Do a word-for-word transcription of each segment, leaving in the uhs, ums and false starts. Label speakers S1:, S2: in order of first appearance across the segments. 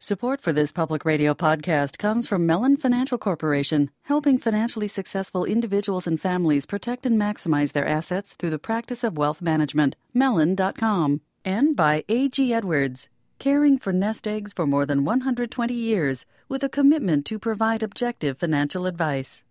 S1: Support for this public radio podcast comes from Mellon Financial Corporation, helping financially successful individuals and families protect and maximize their assets through the practice of wealth management. Mellon dot com. And by A G Edwards, caring for nest eggs for more than one hundred twenty years with a commitment to provide objective financial advice.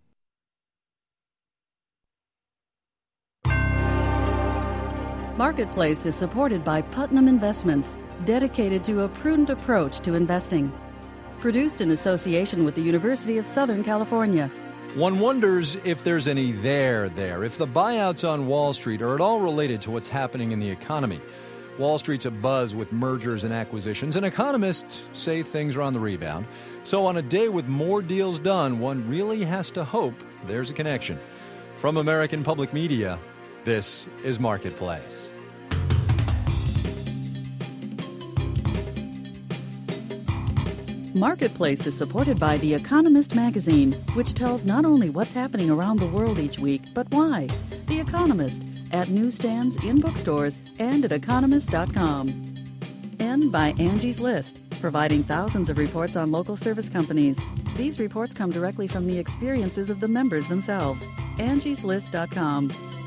S1: Marketplace is supported by Putnam Investments, dedicated to a prudent approach to investing. Produced in association with the University of Southern California.
S2: One wonders if there's any there there, if the buyouts on Wall Street are at all related to what's happening in the economy. Wall Street's abuzz with mergers and acquisitions, and economists say things are on the rebound. So on a day with more deals done, one really has to hope there's a connection. From American Public Media, this is Marketplace.
S1: Marketplace is supported by The Economist magazine, which tells not only what's happening around the world each week, but why. The Economist, at newsstands, in bookstores, and at economist dot com. And by Angie's List, providing thousands of reports on local service companies. These reports come directly from the experiences of the members themselves. angies list dot com.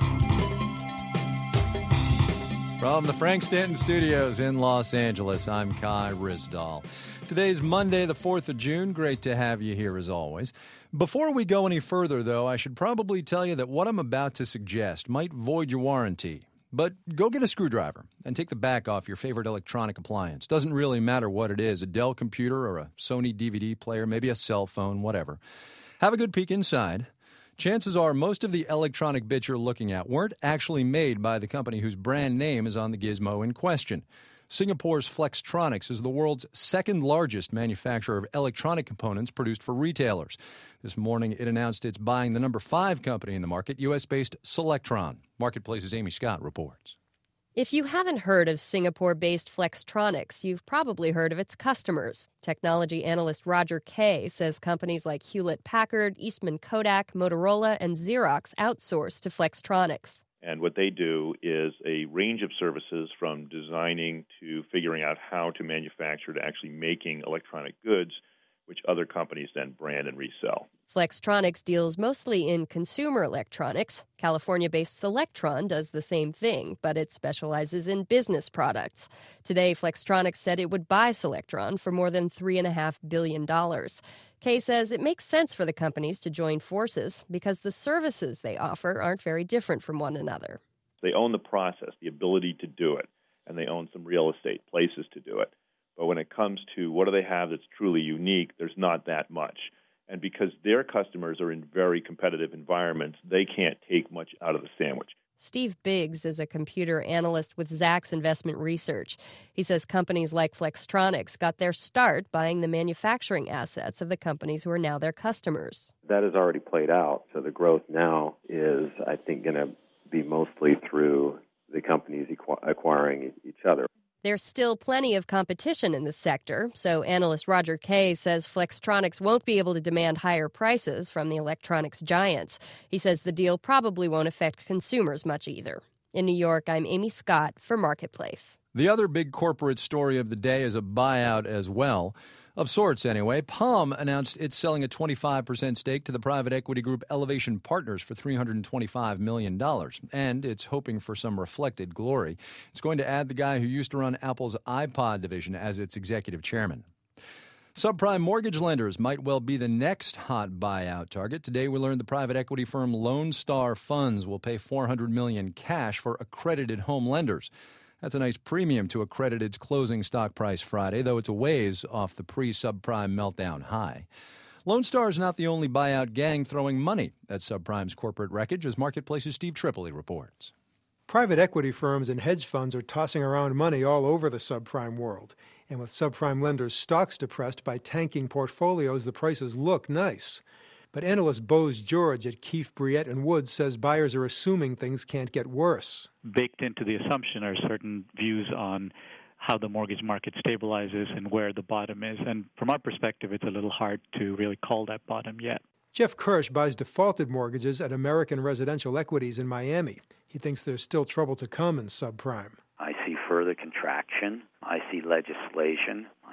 S2: From the Frank Stanton Studios in Los Angeles, I'm Kai Risdahl. Today's Monday, the fourth of June. Great to have you here as always. Before we go any further, though, I should probably tell you that what I'm about to suggest might void your warranty. But go get a screwdriver and take the back off your favorite electronic appliance. Doesn't really matter what it is, a Dell computer or a Sony D V D player, maybe a cell phone, whatever. Have a good peek inside. Chances are most of the electronic bits you're looking at weren't actually made by the company whose brand name is on the gizmo in question. Singapore's Flextronics is the world's second largest manufacturer of electronic components produced for retailers. This morning, it announced it's buying the number five company in the market, U S-based Selectron. Marketplace's Amy Scott reports.
S3: If you haven't heard of Singapore-based Flextronics, you've probably heard of its customers. Technology analyst Roger Kay says companies like Hewlett-Packard, Eastman Kodak, Motorola, and Xerox outsource to Flextronics.
S4: And what they do is a range of services from designing to figuring out how to manufacture to actually making electronic goods, which other companies then brand and resell.
S3: Flextronics deals mostly in consumer electronics. California-based Selectron does the same thing, but it specializes in business products. Today, Flextronics said it would buy Selectron for more than three point five billion dollars. Kay says it makes sense for the companies to join forces because the services they offer aren't very different from one another.
S4: They own the process, the ability to do it, and they own some real estate, places to do it. But when it comes to what do they have that's truly unique, there's not that much. And because their customers are in very competitive environments, they can't take much out of the sandwich.
S3: Steve Biggs is a computer analyst with Zacks Investment Research. He says companies like Flextronics got their start buying the manufacturing assets of the companies who are now their customers.
S5: That has already played out. So the growth now is, I think, going to be mostly through the companies acquiring each other.
S3: There's still plenty of competition in the sector, so analyst Roger Kay says Flextronics won't be able to demand higher prices from the electronics giants. He says the deal probably won't affect consumers much either. In New York, I'm Amy Scott for Marketplace.
S2: The other big corporate story of the day is a buyout as well. Of sorts, anyway. Palm announced it's selling a twenty-five percent stake to the private equity group Elevation Partners for three hundred twenty-five million dollars. And it's hoping for some reflected glory. It's going to add the guy who used to run Apple's iPod division as its executive chairman. Subprime mortgage lenders might well be the next hot buyout target. Today we learned the private equity firm Lone Star Funds will pay four hundred million dollars cash for accredited home lenders. That's a nice premium to Accredited's closing stock price Friday, though it's a ways off the pre-subprime meltdown high. Lone Star is not the only buyout gang throwing money at subprime's corporate wreckage, as Marketplace's Steve Tripoli reports.
S6: Private equity firms and hedge funds are tossing around money all over the subprime world. And with subprime lenders' stocks depressed by tanking portfolios, the prices look nice. But analyst Bose George at Keefe, Bruyette and Woods says buyers are assuming things can't get worse.
S7: Baked into the assumption are certain views on how the mortgage market stabilizes and where the bottom is. And from our perspective, it's a little hard to really call that bottom yet.
S6: Jeff Kirsch buys defaulted mortgages at American Residential Equities in Miami. He thinks there's still trouble to come in subprime.
S8: I see further contraction. I see legislation.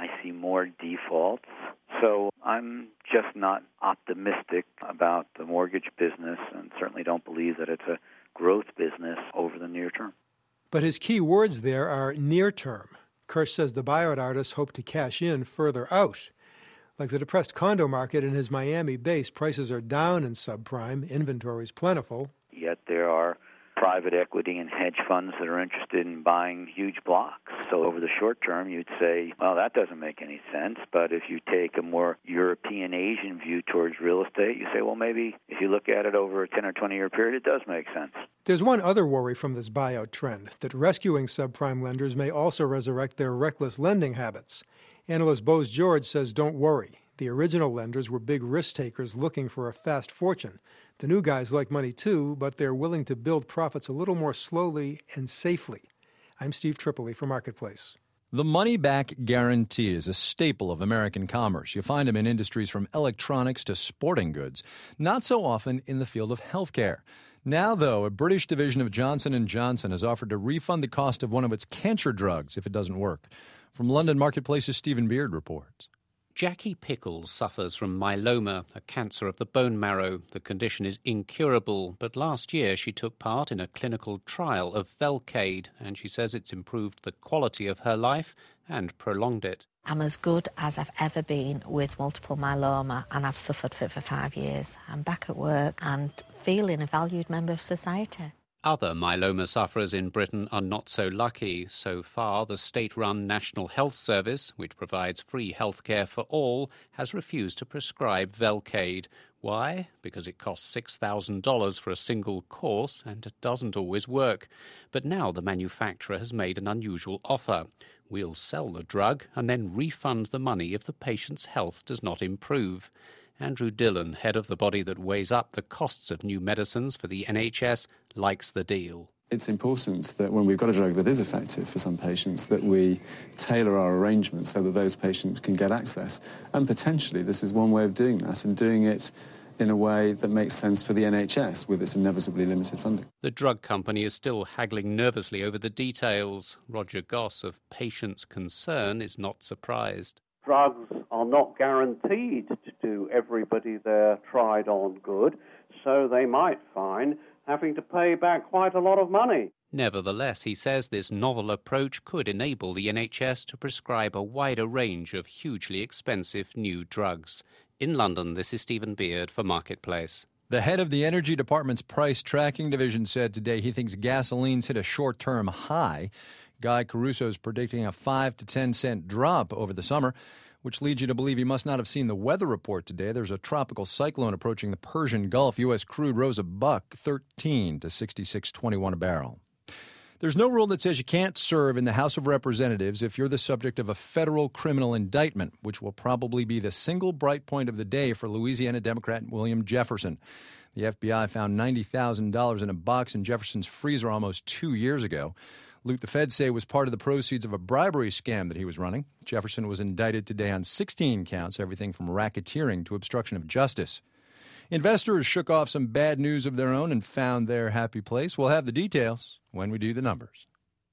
S8: I see more defaults. So I'm just not optimistic about the mortgage business and certainly don't believe that it's a growth business over the near term.
S6: But his key words there are near term. Kirsch says the buyout artists hope to cash in further out. Like the depressed condo market in his Miami base, prices are down in subprime, inventory is plentiful.
S8: Yet there are private equity and hedge funds that are interested in buying huge blocks. So over the short term, you'd say, well, that doesn't make any sense. But if you take a more European Asian view towards real estate, you say, well, maybe if you look at it over a ten or twenty year period, it does make sense.
S6: There's one other worry from this buyout trend, that rescuing subprime lenders may also resurrect their reckless lending habits. Analyst Bose George says don't worry. The original lenders were big risk takers looking for a fast fortune. The new guys like money too, but they're willing to build profits a little more slowly and safely. I'm Steve Tripoli for Marketplace.
S2: The money-back guarantee is a staple of American commerce. You find them in industries from electronics to sporting goods, not so often in the field of healthcare. Now, though, a British division of Johnson and Johnson has offered to refund the cost of one of its cancer drugs if it doesn't work. From London Marketplace's Stephen Beard reports.
S9: Jackie Pickles suffers from myeloma, a cancer of the bone marrow. The condition is incurable, but last year she took part in a clinical trial of Velcade, and she says it's improved the quality of her life and prolonged it.
S10: I'm as good as I've ever been with multiple myeloma, and I've suffered for it for five years. I'm back at work and feeling a valued member of society.
S9: Other myeloma sufferers in Britain are not so lucky. So far, the state-run National Health Service, which provides free health care for all, has refused to prescribe Velcade. Why? Because it costs six thousand dollars for a single course and it doesn't always work. But now the manufacturer has made an unusual offer. We'll sell the drug and then refund the money if the patient's health does not improve. Andrew Dillon, head of the body that weighs up the costs of new medicines for the N H S, likes the deal.
S11: It's important that when we've got a drug that is effective for some patients, that we tailor our arrangements so that those patients can get access. And potentially this is one way of doing that, and doing it in a way that makes sense for the N H S with its inevitably limited funding.
S9: The drug company is still haggling nervously over the details. Roger Goss of Patients Concern is not surprised.
S12: Drugs are not guaranteed to do everybody they're tried on good, so they might find having to pay back quite a lot of money.
S9: Nevertheless, he says this novel approach could enable the N H S to prescribe a wider range of hugely expensive new drugs. In London, this is Stephen Beard for Marketplace.
S2: The head of the Energy Department's price tracking division said today he thinks gasoline's hit a short-term high. Guy Caruso is predicting a five to ten cent drop over the summer, which leads you to believe he must not have seen the weather report today. There's a tropical cyclone approaching the Persian Gulf. U S crude rose a buck, thirteen to sixty-six twenty-one a barrel. There's no rule that says you can't serve in the House of Representatives if you're the subject of a federal criminal indictment, which will probably be the single bright point of the day for Louisiana Democrat William Jefferson. The F B I found ninety thousand dollars in a box in Jefferson's freezer almost two years ago. Loot the feds say was part of the proceeds of a bribery scam that he was running. Jefferson was indicted today on sixteen counts, everything from racketeering to obstruction of justice. Investors shook off some bad news of their own and found their happy place. We'll have the details when we do the numbers.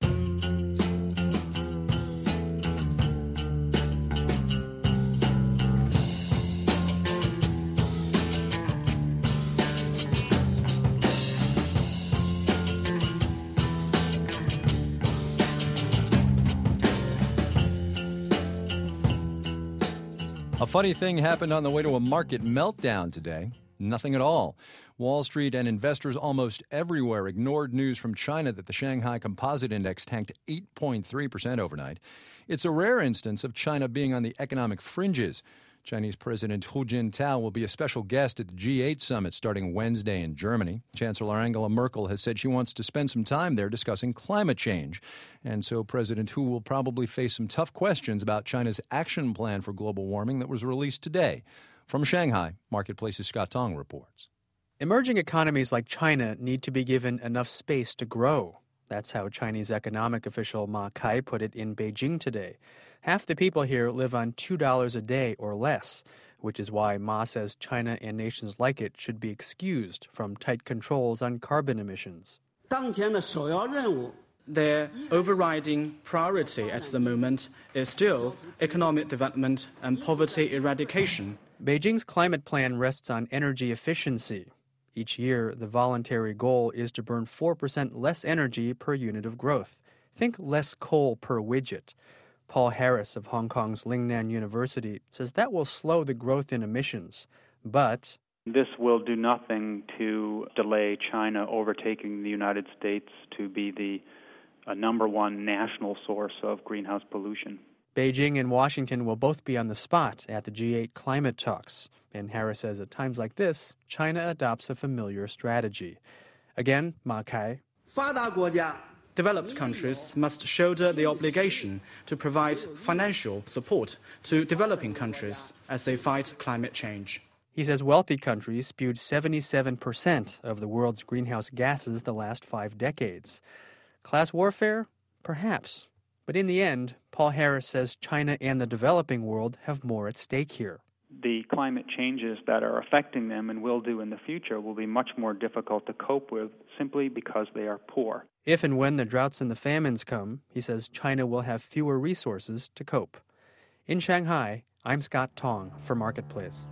S2: A funny thing happened on the way to a market meltdown today. Nothing at all. Wall Street and investors almost everywhere ignored news from China that the Shanghai Composite Index tanked eight point three percent overnight. It's a rare instance of China being on the economic fringes. Chinese President Hu Jintao will be a special guest at the G eight summit starting Wednesday in Germany. Chancellor Angela Merkel has said she wants to spend some time there discussing climate change. And so President Hu will probably face some tough questions about China's action plan for global warming that was released today. From Shanghai, Marketplace's Scott Tong reports.
S13: Emerging economies like China need to be given enough space to grow. That's how Chinese economic official Ma Kai put it in Beijing today. Half the people here live on two dollars a day or less, which is why Ma says China and nations like it should be excused from tight controls on carbon emissions.
S14: their overriding priority at the moment is still economic development and poverty eradication.
S13: Beijing's climate plan rests on energy efficiency. Each year, the voluntary goal is to burn four percent less energy per unit of growth. Think less coal per widget. Paul Harris of Hong Kong's Lingnan University says that will slow the growth in emissions, but
S15: this will do nothing to delay China overtaking the United States to be the uh, number one national source of greenhouse pollution.
S13: Beijing and Washington will both be on the spot at the G eight climate talks. And Harris says at times like this, China adopts a familiar strategy. Again, Ma Kai.
S14: Developed countries must shoulder the obligation to provide financial support to developing countries as they fight climate change.
S13: He says wealthy countries spewed seventy-seven percent of the world's greenhouse gases the last five decades. Class warfare? Perhaps. But in the end, Paul Harris says China and the developing world have more at stake here.
S15: The climate changes that are affecting them and will do in the future will be much more difficult to cope with simply because they are poor.
S13: If and when the droughts and the famines come, he says China will have fewer resources to cope. In Shanghai, I'm Scott Tong for Marketplace.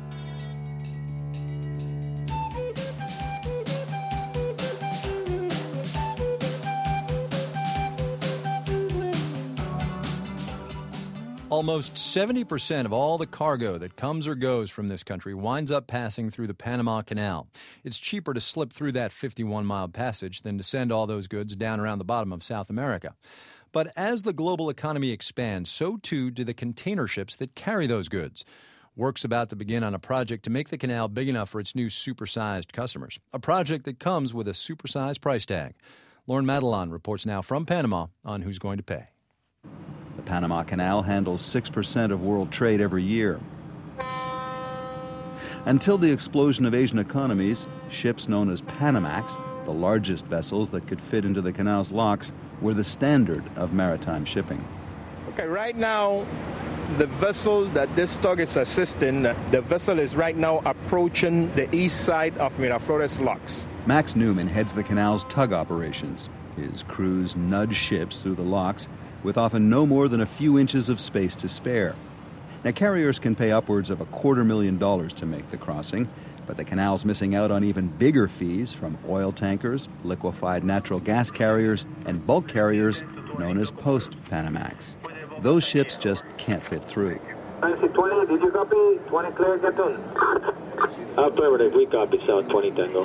S2: Almost seventy percent of all the cargo that comes or goes from this country winds up passing through the Panama Canal. It's cheaper to slip through that fifty-one mile passage than to send all those goods down around the bottom of South America. But as the global economy expands, so too do the container ships that carry those goods. Work's about to begin on a project to make the canal big enough for its new supersized customers, a project that comes with a supersized price tag. Lauren Madelon reports now from Panama on who's going to pay.
S16: The Panama Canal handles six percent of world trade every year. Until the explosion of Asian economies, ships known as Panamax, the largest vessels that could fit into the canal's locks, were the standard of maritime shipping.
S17: Okay, right now, the vessel that this tug is assisting, the vessel is right now approaching the east side of Miraflores locks.
S16: Max Newman heads the canal's tug operations. His crews nudge ships through the locks with often no more than a few inches of space to spare. Now, carriers can pay upwards of a quarter million dollars to make the crossing, but the canal's missing out on even bigger fees from oil tankers, liquefied natural gas carriers, and bulk carriers known as post-Panamax. Those ships just can't fit through.
S18: Nancy twenty, did you copy? twenty clear, Captain. Affirmative, we copy, South twenty Tango.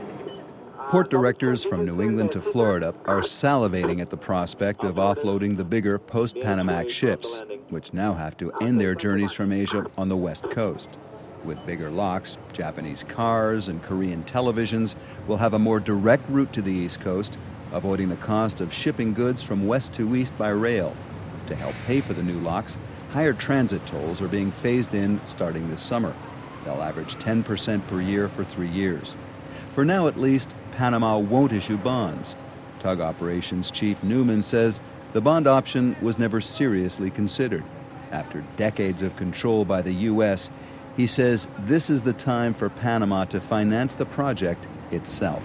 S16: Port directors from New England to Florida are salivating at the prospect of offloading the bigger post-Panamax ships, which now have to end their journeys from Asia on the west coast. With bigger locks, Japanese cars and Korean televisions will have a more direct route to the east coast, avoiding the cost of shipping goods from west to east by rail. To help pay for the new locks, higher transit tolls are being phased in starting this summer. They'll average ten percent per year for three years. For now, at least, Panama won't issue bonds. Tug Operations Chief Newman says the bond option was never seriously considered. After decades of control by the U S, he says this is the time for Panama to finance the project itself.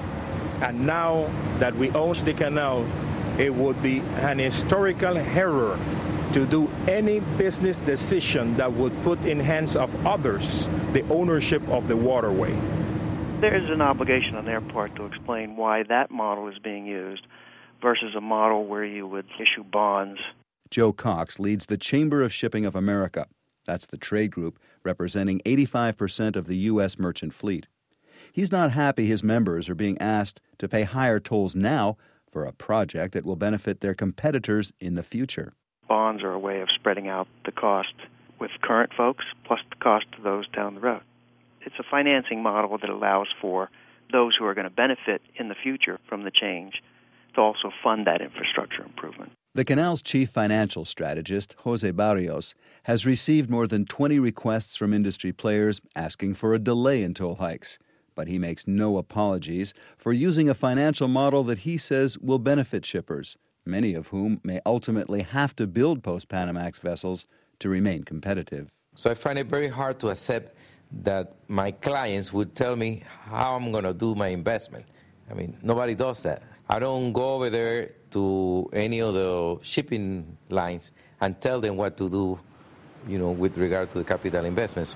S17: And now that we own the canal, it would be an historical error to do any business decision that would put in hands of others the ownership of the waterway.
S19: There is an obligation on their part to explain why that model is being used versus a model where you would issue bonds.
S16: Joe Cox leads the Chamber of Shipping of America. That's the trade group representing eighty-five percent of the U S merchant fleet. He's not happy his members are being asked to pay higher tolls now for a project that will benefit their competitors in the future.
S19: Bonds are a way of spreading out the cost with current folks plus the cost to those down the road. It's a financing model that allows for those who are going to benefit in the future from the change to also fund that infrastructure improvement.
S16: The canal's chief financial strategist, Jose Barrios, has received more than twenty requests from industry players asking for a delay in toll hikes. But he makes no apologies for using a financial model that he says will benefit shippers, many of whom may ultimately have to build post-Panamax vessels to remain competitive.
S20: So I find it very hard to accept that my clients would tell me how I'm going to do my investment. I mean, nobody does that. I don't go over there to any of the shipping lines and tell them what to do, you know, with regard to the capital investments.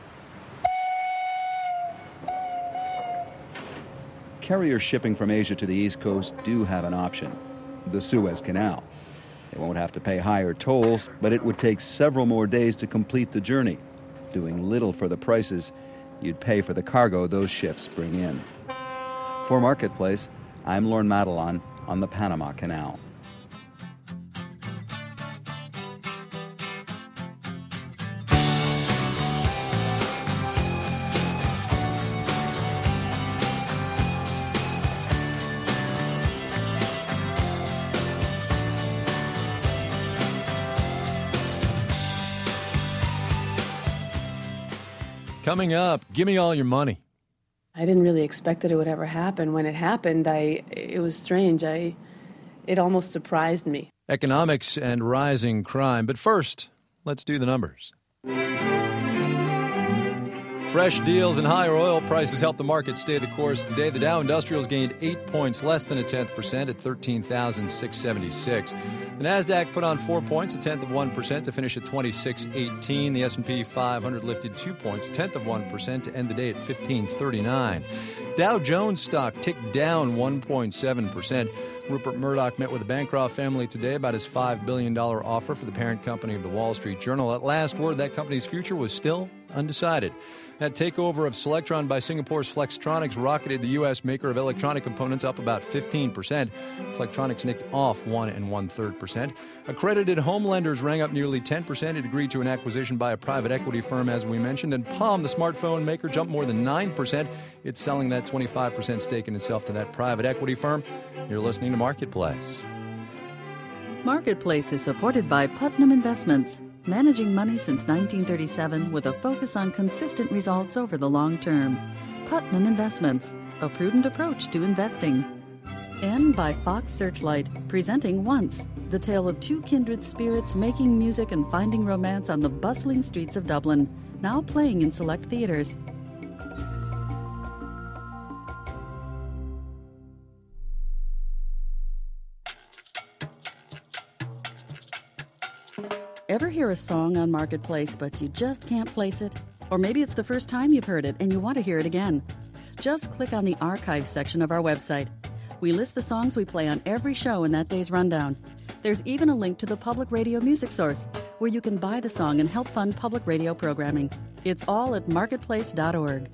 S16: Carriers shipping from Asia to the East Coast do have an option, the Suez Canal. They won't have to pay higher tolls, but it would take several more days to complete the journey, doing little for the prices you'd pay for the cargo those ships bring in. For Marketplace, I'm Lorne Madelon on the Panama Canal.
S2: Coming up, give me all your money.
S21: I didn't really expect that it would ever happen. When it happened, I it was strange. I it almost surprised me.
S2: Economics and rising crime. But first, let's do the numbers. Fresh deals and higher oil prices helped the market stay the course today. The Dow Industrials gained eight points, less than a tenth percent at thirteen thousand six hundred seventy-six. The Nasdaq put on four points, a tenth of one percent to finish at twenty-six eighteen. The S and P five hundred lifted two points, a tenth of one percent to end the day at fifteen thirty-nine. Dow Jones stock ticked down one point seven percent. Rupert Murdoch met with the Bancroft family today about his five billion dollars offer for the parent company of the Wall Street Journal. At last word, that company's future was still undecided. That takeover of Selectron by Singapore's Flextronics rocketed the U S maker of electronic components up about fifteen percent. Flextronics nicked off one and one-third percent. Accredited home lenders rang up nearly ten percent. It agreed to an acquisition by a private equity firm, as we mentioned. And Palm, the smartphone maker, jumped more than nine percent. It's selling that twenty-five percent stake in itself to that private equity firm. You're listening to Marketplace.
S1: Marketplace is supported by Putnam Investments, managing money since nineteen thirty-seven with a focus on consistent results over the long term. Putnam Investments, a prudent approach to investing. And by Fox Searchlight, presenting Once, the tale of two kindred spirits making music and finding romance on the bustling streets of Dublin, now playing in select theaters. Ever hear a song on Marketplace, but you just can't place it? Or maybe it's the first time you've heard it and you want to hear it again. Just click on the archive section of our website. We list the songs we play on every show in that day's rundown. There's even a link to the Public Radio Music Source, where you can buy the song and help fund public radio programming. It's all at marketplace dot org.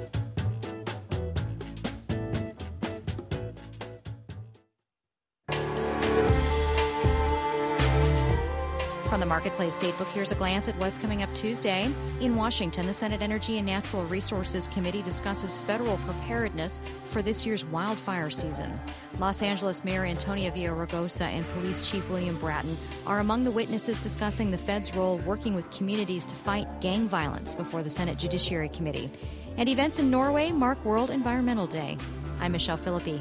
S22: From the Marketplace Datebook, here's a glance at what's coming up Tuesday. In Washington, the Senate Energy and Natural Resources Committee discusses federal preparedness for this year's wildfire season. Los Angeles Mayor Antonia Villaraigosa and Police Chief William Bratton are among the witnesses discussing the Fed's role working with communities to fight gang violence before the Senate Judiciary Committee. And events in Norway mark World Environmental Day. I'm Michelle Philippi.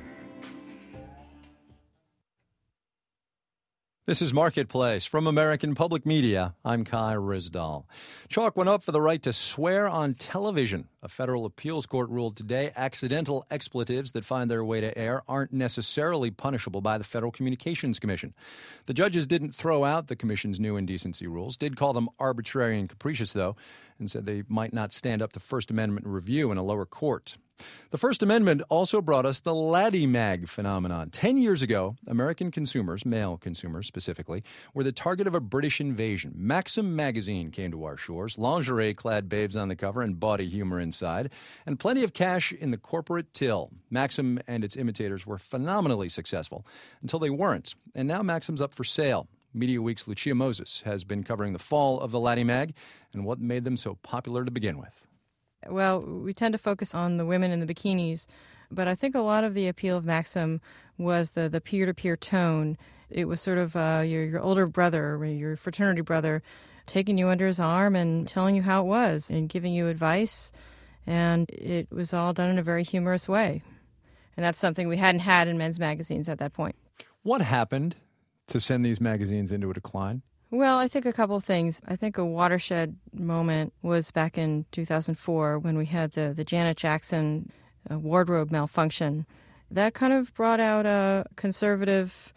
S2: This is Marketplace. From American Public Media, I'm Kai Ryssdal. Chalk went up for the right to swear on television. A federal appeals court ruled today accidental expletives that find their way to air aren't necessarily punishable by the Federal Communications Commission. The judges didn't throw out the commission's new indecency rules, did call them arbitrary and capricious, though, and said they might not stand up to First Amendment review in a lower court. The First Amendment also brought us the Laddie Mag phenomenon. Ten years ago, American consumers, male consumers specifically, were the target of a British invasion. Maxim magazine came to our shores, lingerie-clad babes on the cover and bawdy humor inside, and plenty of cash in the corporate till. Maxim and its imitators were phenomenally successful until they weren't, and now Maxim's up for sale. Media Week's Lucia Moses has been covering the fall of the Laddie Mag and what made them so popular to begin with.
S23: Well, we tend to focus on the women in the bikinis, but I think a lot of the appeal of Maxim was the, the peer-to-peer tone. It was sort of uh, your, your older brother, or your fraternity brother, taking you under his arm and telling you how it was and giving you advice, and it was all done in a very humorous way. And that's something we hadn't had in men's magazines at that point.
S2: What happened to send these magazines into a decline?
S23: Well, I think a couple of things. I think a watershed moment was back in two thousand four when we had the, the Janet Jackson uh, wardrobe malfunction. that kind of brought out a conservative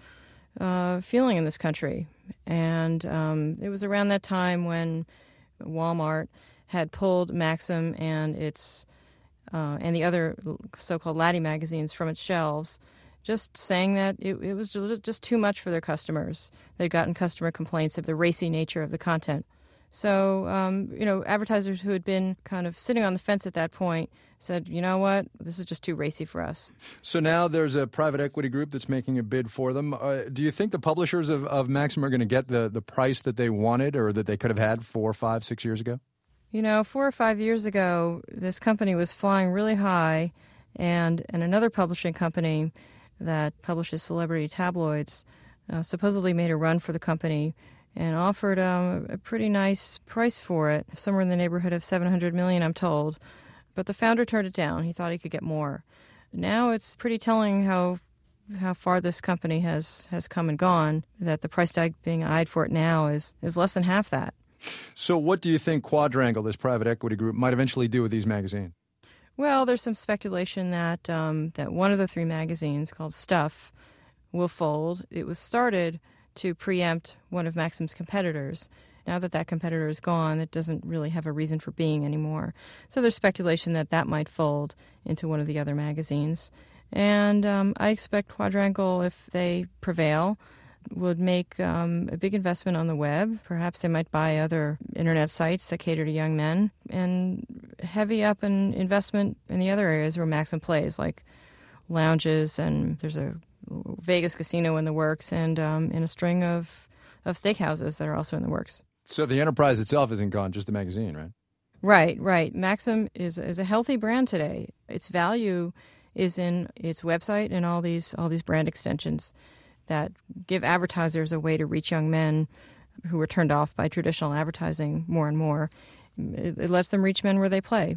S23: uh, feeling in this country. And um, it was around that time when Walmart had pulled Maxim and its uh, and the other so-called laddie magazines from its shelves, just saying that it, it was just too much for their customers. They'd gotten customer complaints of the racy nature of the content. So, um, you know, advertisers who had been kind of sitting on the fence at that point said, you know what, this is just too racy for us.
S2: So now there's a private equity group that's making a bid for them. Uh, do you think the publishers of, of Maxim are going to get the, the price that they wanted or that they could have had four, five, six years ago?
S23: You know, four or five years ago, this company was flying really high, and, and another publishing company that publishes celebrity tabloids uh, supposedly made a run for the company and offered um, a pretty nice price for it, somewhere in the neighborhood of seven hundred million dollars, I'm told. But the founder turned it down. He thought he could get more. Now it's pretty telling how how far this company has, has come and gone, that the price tag being eyed for it now is, is less than half that.
S2: So what do you think Quadrangle, this private equity group, might eventually do with these magazines?
S23: Well, there's some speculation that um, that one of the three magazines, called Stuff, will fold. It was started to preempt one of Maxim's competitors. Now that that competitor is gone, it doesn't really have a reason for being anymore. So there's speculation that that might fold into one of the other magazines. And um, I expect Quadrangle, if they prevail, would make um, a big investment on the web. Perhaps they might buy other internet sites that cater to young men and heavy up in investment in the other areas where Maxim plays, like lounges, and there's a Vegas casino in the works, and um, in a string of, of steakhouses that are also in the works.
S2: So the enterprise itself isn't gone, just the magazine, right?
S23: Right, right. Maxim is is a healthy brand today. Its value is in its website and all these all these brand extensions that give advertisers a way to reach young men who are turned off by traditional advertising more and more. It, it lets them reach men where they play.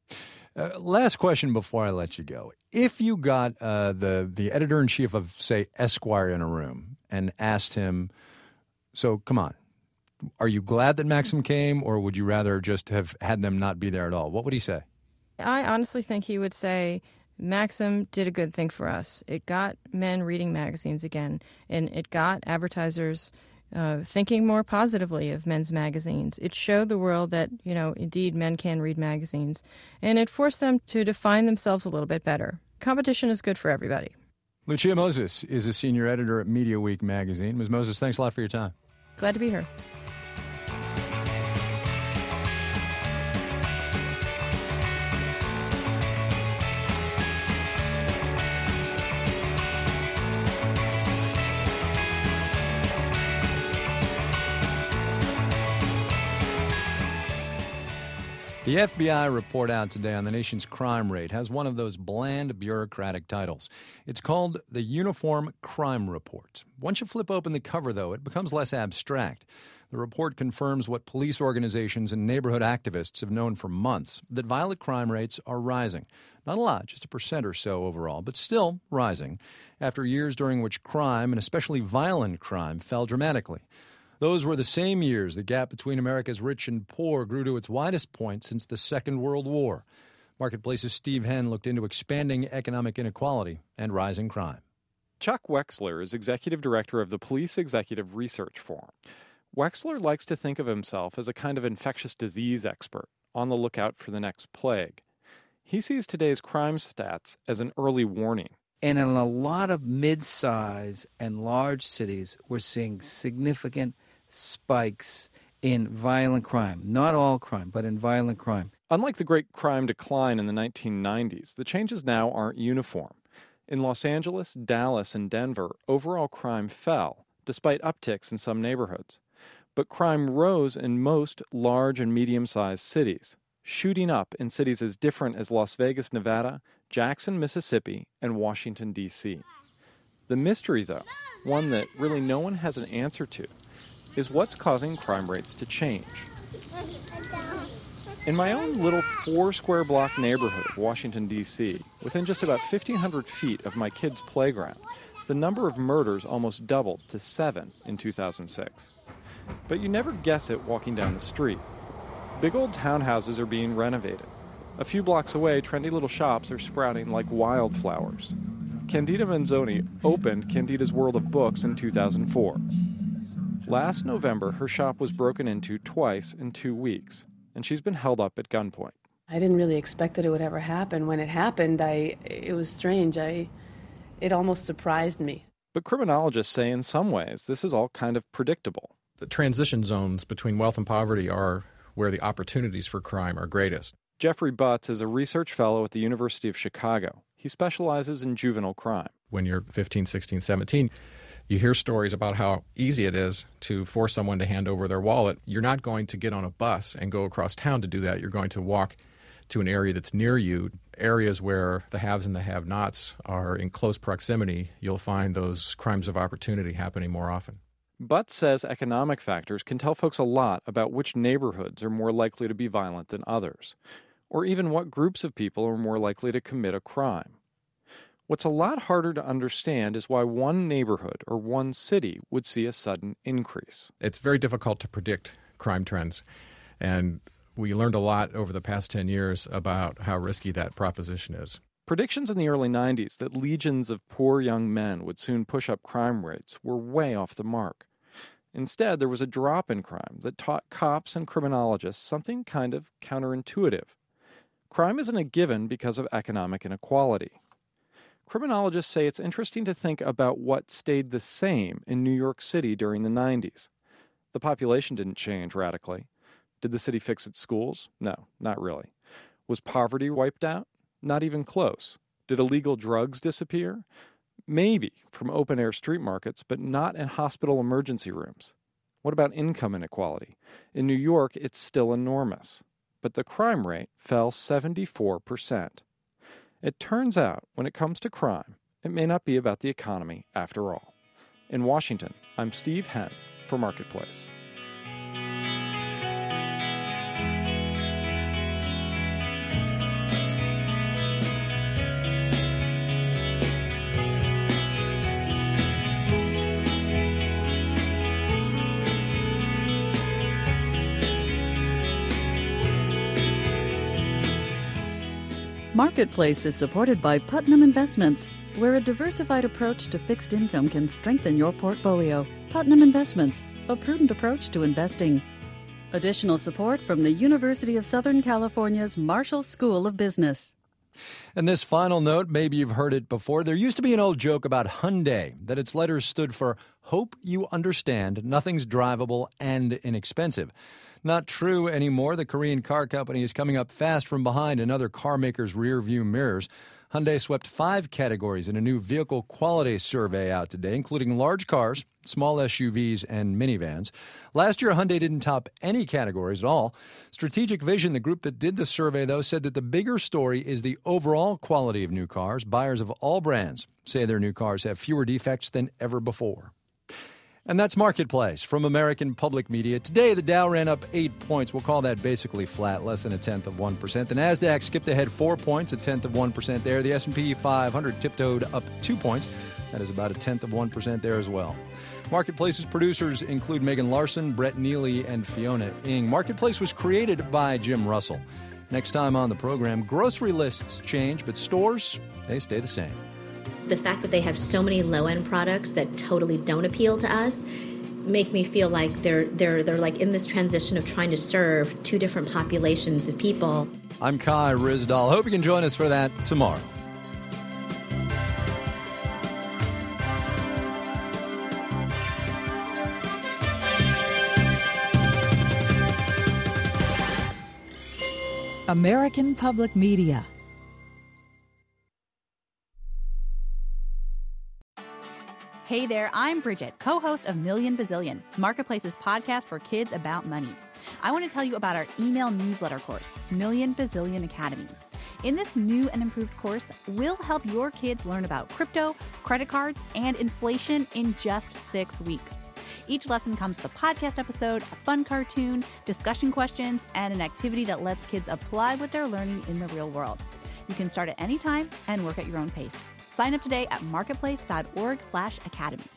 S2: Uh, last question before I let you go. If you got uh, the, the editor-in-chief of, say, Esquire in a room and asked him, so come on, are you glad that Maxim came, or would you rather just have had them not be there at all? What would he say?
S23: I honestly think he would say, Maxim did a good thing for us. It got men reading magazines again, and it got advertisers uh, thinking more positively of men's magazines. It showed the world that, you know, indeed men can read magazines, and it forced them to define themselves a little bit better. Competition is good for everybody.
S2: Lucia Moses is a senior editor at Media Week magazine. Miz Moses, thanks a lot for your time.
S23: Glad to be here.
S2: The F B I report out today on the nation's crime rate has one of those bland bureaucratic titles. It's called the Uniform Crime Report. Once you flip open the cover, though, it becomes less abstract. The report confirms what police organizations and neighborhood activists have known for months, that violent crime rates are rising. Not a lot, just a percent or so overall, but still rising, after years during which crime, and especially violent crime, fell dramatically. Those were the same years the gap between America's rich and poor grew to its widest point since the Second World War. Marketplace's Steve Henn looked into expanding economic inequality and rising crime.
S3: Chuck Wexler is executive director of the Police Executive Research Forum. Wexler likes to think of himself as a kind of infectious disease expert, on the lookout for the next plague. He sees today's crime stats as an early warning.
S4: And in a lot of mid-size and large cities, we're seeing significant spikes in violent crime. Not all crime, but in violent crime.
S3: Unlike the great crime decline in the nineteen nineties, the changes now aren't uniform. In Los Angeles, Dallas, and Denver, overall crime fell, despite upticks in some neighborhoods. But crime rose in most large and medium-sized cities, shooting up in cities as different as Las Vegas, Nevada, Jackson, Mississippi, and Washington, D C The mystery, though, one that really no one has an answer to, is what's causing crime rates to change. In my own little four-square-block neighborhood of Washington, D C, within just about fifteen hundred feet of my kids' playground, the number of murders almost doubled to seven in two thousand six. But you never guess it walking down the street. Big old townhouses are being renovated. A few blocks away, trendy little shops are sprouting like wildflowers. Candida Manzoni opened Candida's World of Books in two thousand four. Last November, her shop was broken into twice in two weeks, and she's been held up at gunpoint.
S21: I didn't really expect that it would ever happen. When it happened, I it was strange. I it almost surprised me.
S3: But criminologists say in some ways this is all kind of predictable.
S5: The transition zones between wealth and poverty are where the opportunities for crime are greatest.
S3: Jeffrey Butts is a research fellow at the University of Chicago. He specializes in juvenile crime.
S5: When you're fifteen, sixteen, seventeen, you hear stories about how easy it is to force someone to hand over their wallet. You're not going to get on a bus and go across town to do that. You're going to walk to an area that's near you, areas where the haves and the have-nots are in close proximity. You'll find those crimes of opportunity happening more often.
S3: Butts says economic factors can tell folks a lot about which neighborhoods are more likely to be violent than others, or even what groups of people are more likely to commit a crime. What's a lot harder to understand is why one neighborhood or one city would see a sudden increase.
S5: It's very difficult to predict crime trends, and we learned a lot over the past ten years about how risky that proposition is.
S3: Predictions in the early nineties that legions of poor young men would soon push up crime rates were way off the mark. Instead, there was a drop in crime that taught cops and criminologists something kind of counterintuitive. Crime isn't a given because of economic inequality. Criminologists say it's interesting to think about what stayed the same in New York City during the nineties. The population didn't change radically. Did the city fix its schools? No, not really. Was poverty wiped out? Not even close. Did illegal drugs disappear? Maybe from open-air street markets, but not in hospital emergency rooms. What about income inequality? In New York, it's still enormous. But the crime rate fell seventy-four percent. It turns out, when it comes to crime, it may not be about the economy after all. In Washington, I'm Steve Henn for Marketplace.
S1: Marketplace is supported by Putnam Investments, where a diversified approach to fixed income can strengthen your portfolio. Putnam Investments, a prudent approach to investing. Additional support from the University of Southern California's Marshall School of Business.
S2: And this final note, maybe you've heard it before. There used to be an old joke about Hyundai, that its letters stood for Hope You Understand Nothing's Drivable and Inexpensive. Not true anymore. The Korean car company is coming up fast from behind in other car makers' rear-view mirrors. Hyundai swept five categories in a new vehicle quality survey out today, including large cars, small S U Vs, and minivans. Last year, Hyundai didn't top any categories at all. Strategic Vision, the group that did the survey, though, said that the bigger story is the overall quality of new cars. Buyers of all brands say their new cars have fewer defects than ever before. And that's Marketplace from American Public Media. Today, the Dow ran up eight points. We'll call that basically flat, less than a tenth of one percent. The NASDAQ skipped ahead four points, a tenth of one percent there. The S and P five hundred tiptoed up two points. That is about a tenth of one percent there as well. Marketplace's producers include Megan Larson, Brett Neely, and Fiona Ng. Marketplace was created by Jim Russell. Next time on the program, grocery lists change, but stores, they stay the same.
S7: The fact that they have so many low-end products that totally don't appeal to us make me feel like they're they're they're like in this transition of trying to serve two different populations of people.
S2: I'm Kai Ryssdal. Hope you can join us for that tomorrow.
S8: American Public Media.
S24: Hey there, I'm Bridget, co-host of Million Bazillion, Marketplace's podcast for kids about money. I want to tell you about our email newsletter course, Million Bazillion Academy. In this new and improved course, we'll help your kids learn about crypto, credit cards, and inflation in just six weeks. Each lesson comes with a podcast episode, a fun cartoon, discussion questions, and an activity that lets kids apply what they're learning in the real world. You can start at any time and work at your own pace. Sign up today at marketplace.org slash academy.